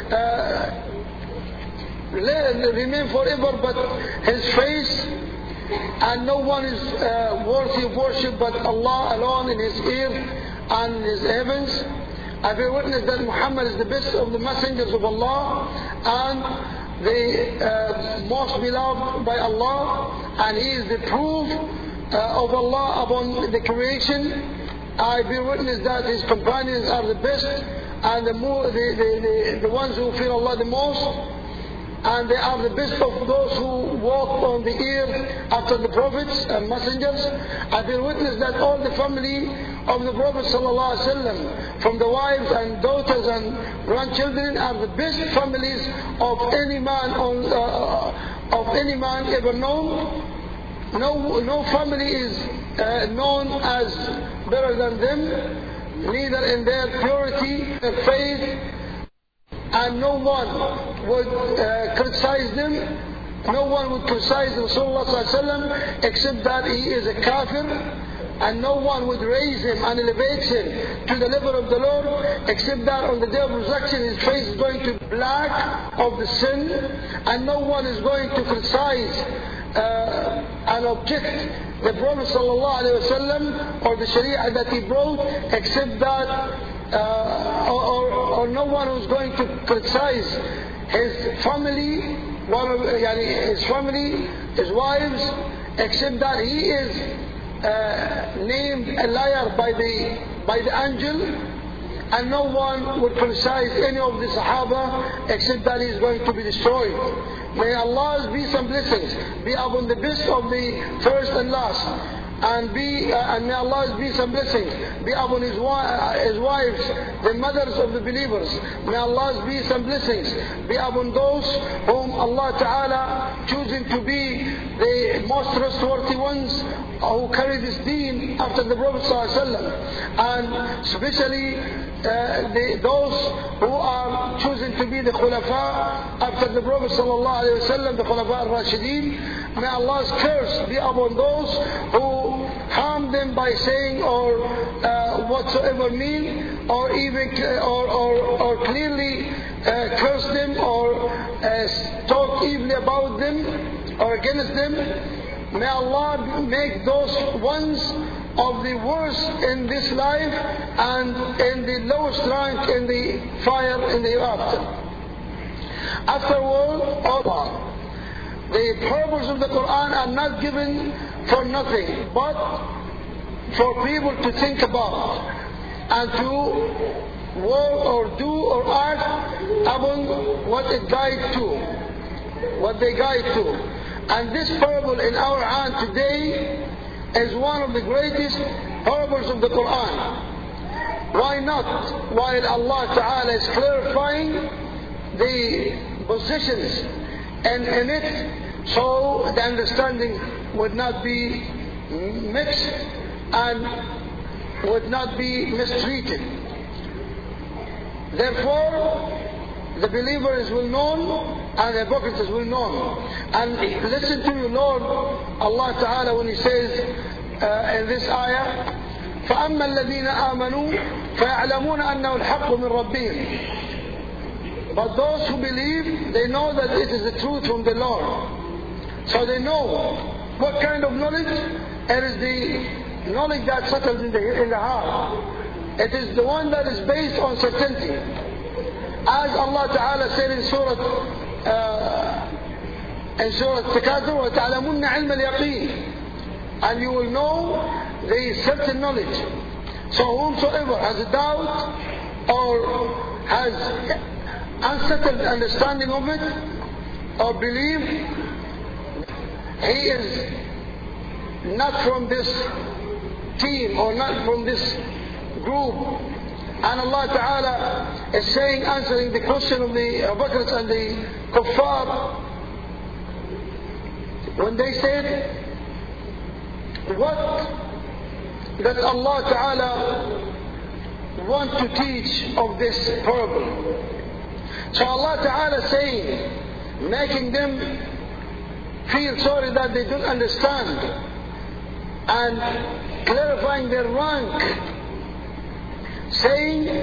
[SPEAKER 1] remain forever but His face, and no one is worthy of worship but Allah alone in His earth and in His heavens. I bear witness that Muhammad is the best of the messengers of Allah and the most beloved by Allah, and He is the proof of Allah upon the creation. I bear witness that His companions are the best and the ones who fear Allah the most, and they are the best of those who walk on the earth after the prophets and messengers. I bear witness that all the family of the Prophet ﷺ, from the wives and daughters and grandchildren, are the best families of any man ever known. No family is known as better than them, neither in their purity, their faith, and no one would criticize them. No one would criticize Rasulullah ﷺ except that he is a kafir, and no one would raise him and elevate him to the level of the Lord, except that on the day of resurrection his face is going to be black of the sin, and no one is going to criticize and object the Prophet ﷺ or the Sharia that he brought, except that or no one who's going to criticize his family, his family, his wives, except that he is named a liar by the angel, and no one would criticize any of the Sahaba except that he is going to be destroyed. May Allah's be some blessings be upon the best of the first and last, and may Allah's be some blessings be upon his wives, the mothers of the believers. May Allah's be some blessings be upon those whom Allah Ta'ala choosing to be the most trustworthy ones who carry this deen after the Prophet ﷺ, and especially those who are choosing to be the Khulafa after the Prophet ﷺ, the Khulafa al-Rashideen. May Allah's curse be upon those who harm them by saying or whatsoever mean, or even or clearly curse them or talk evilly about them or against them. May Allah make those ones of the worst in this life and in the lowest rank in the fire in the hereafter. Afterward, Allah, the parables of the Quran are not given for nothing, but for people to think about and to work or do or act upon what it guides to, what they guide to. And this parable in our hand today is one of the greatest parables of the Quran. Why not? While Allah Ta'ala is clarifying the positions and in it, so the understanding would not be mixed and would not be mistreated. Therefore, the believer is well known and the hypocrite is well known. And listen to your Lord Allah Ta'ala when He says in this ayah, فَأَمَّا الَّذِينَ آمَنُوا فَيَعْلَمُونَ أَنَّهُ الْحَقُّ مِنْ رَبِّهِمْ. But those who believe, they know that it is the truth from the Lord. So they know what kind of knowledge? It is the knowledge that settles in the heart. It is the one that is based on certainty. As Allah Ta'ala said in Surah Takathur, وَتَعْلَمُنَّ عِلْمَ الْيَقِينِ, and you will know the certain knowledge. So whomsoever has a doubt or has unsettled understanding of it or belief, he is not from this team or not from this group. And Allah Ta'ala is saying, answering the question of the hypocrites and the kuffar, when they said, what does Allah Ta'ala want to teach of this parable? So Allah Ta'ala saying, making them feel sorry that they don't understand, and clarifying their rank, saying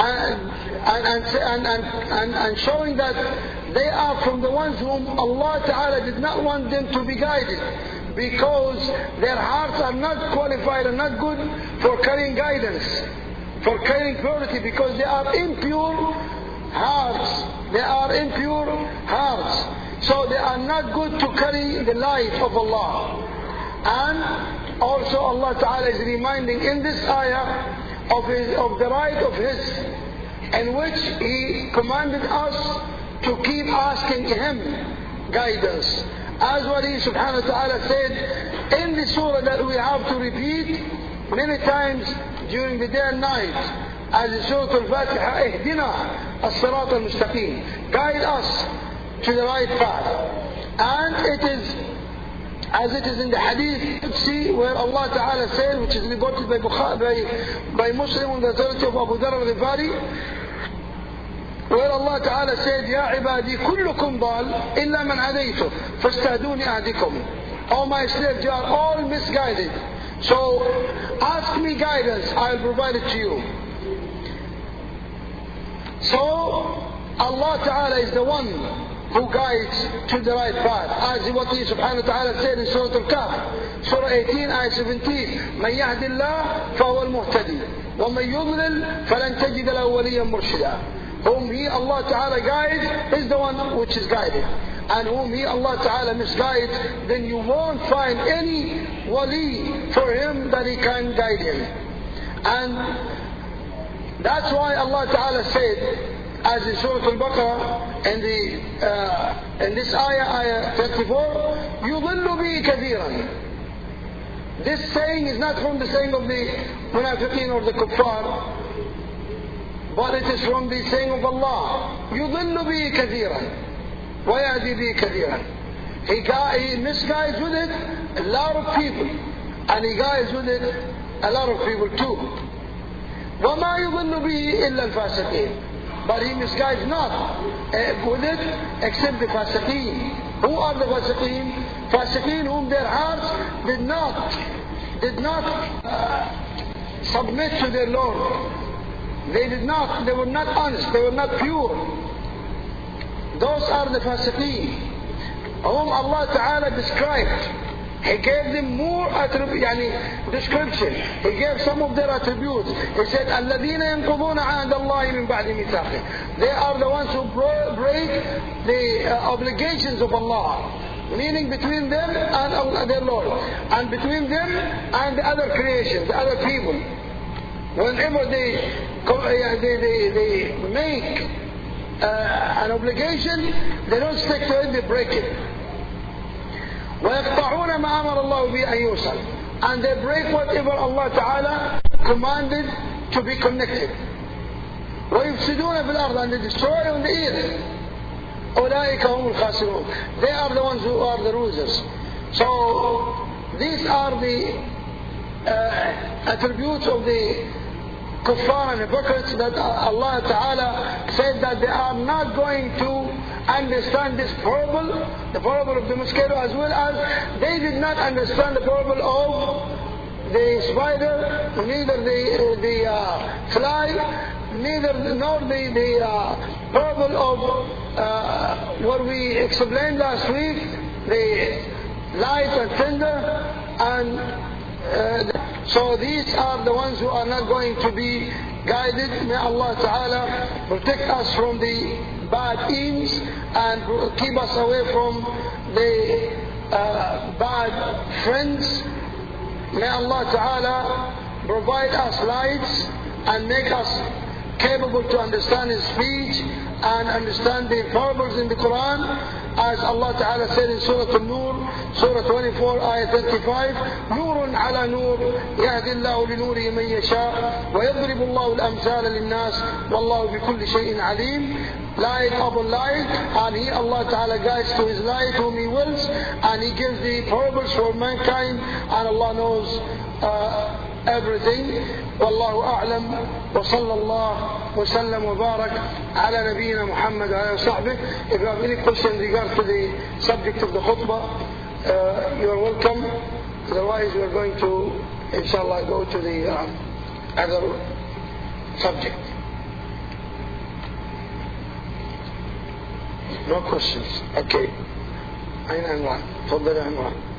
[SPEAKER 1] and showing that they are from the ones whom Allah Ta'ala did not want them to be guided, because their hearts are not qualified and not good for carrying guidance, for carrying purity, because they are impure hearts. They are impure hearts. So they are not good to carry the light of Allah. And also Allah Ta'ala is reminding in this ayah of the right of His, in which He commanded us to keep asking Him guidance. As what He Subhanahu wa Ta'ala said in the surah that we have to repeat many times during the day and night, as in Surah Al-Fatiha, Ihdina as-sirat al-mustaqim, guide us to the right path. And it is, as it is in the hadith, see where Allah Ta'ala said, which is reported by Muslim on the authority of Abu Dharr al-Ghifari, where Allah Ta'ala said, Ya ibadi kullukum dal illa man hadaytu fastahduni ahdikum. O my slaves, you are all misguided So ask me guidance, I will provide it to you. So Allah Ta'ala is the one who guides to the right path. As what He subhanahu wa ta'ala said in Surah Al-Kahf, Surah 18, Ayah 17, مَنْ يَهْدِ اللَّهِ فَهُوَ الْمُهْتَدِي وَمَنْ يُضْلِلْ فَلَنْ تَجِدَ لَهُ وَلِيًّا مُرْشِدًا. Whom He, Allah Ta'ala, guides is the one which is guided. And whom He, Allah Ta'ala, misguides, then you won't find any wali for him that he can guide him. And that's why Allah Ta'ala said, as in Surah Al-Baqarah, in this ayah 34, يُضِلُّ بِهِ كَثِيرًا. This saying is not from the saying of the munafiqeen or the kuffar, but it is from the saying of Allah. يُضِلُّ بِهِ كَثِيرًا وَيَهْدِي بِهِ كَثِيرًا. He misguides with it a lot of people, and He guides with it a lot of people too. وَمَا يُضِلُّ بِهِ إِلَّا الْفَاسِقِينَ. But He misguides not with it except the fasiqeen. Who are the fasiqeen? Fasiqeen whom their hearts did not submit to their Lord. They were not honest, they were not pure. Those are the fasiqeen whom Allah Ta'ala described. He gave them more description. He gave some of their attributes. He said, الَّذِينَ يَنْقُضُونَ عَهْدَ اللَّهِ مِنْ بَعْدِ مِيثَاقِهِ. They are the ones who break the obligations of Allah, meaning between them and their Lord, and between them and the other creation, the other people. Whenever they make an obligation, they don't stick to it, they break it. وَيَقْطَعُونَ مَا أَمَرَ اللَّهُ بِهِ أَن يُوصَلَ. And they break whatever Allah Ta'ala commanded to be connected. وَيُفْسِدُونَ فِي الْأَرْضِ. And they destroy on the earth. أُولَٰئِكَ هُمُ الْخَاسِرُونَ. They are the ones who are the losers. So these are the attributes of the kuffar and hypocrites that Allah Ta'ala said that they are not going to understand this parable, the parable of the mosquito, as well as they did not understand the parable of the spider, neither the fly, nor the parable of what we explained last week, the light and thunder, and so these are the ones who are not going to be guided. May Allah Ta'ala protect us from the bad aims and keep us away from the bad friends. May Allah Ta'ala provide us lights and make us capable to understand His speech and understand the parables in the Quran. As Allah Ta'ala said in Surah An-Nur, Surah 24, Ayah 35, نور على نور يهدي الله لنوره من يشاء ويضرب الله الأمثال للناس والله بكل شيء عليم. Light upon light, and He, Allah Ta'ala, guides to His light whom He wills, and He gives the parables for mankind, and Allah knows everything. والله أعلم وصلى الله وسلم وبارك على نبينا محمد وعلى صحبه. If you have any question in regard to the subject of the khutbah, you are welcome. Otherwise we are going to, inshallah, go to the other subject. No questions. Okay. أين عنوان؟ تفضل عنوان.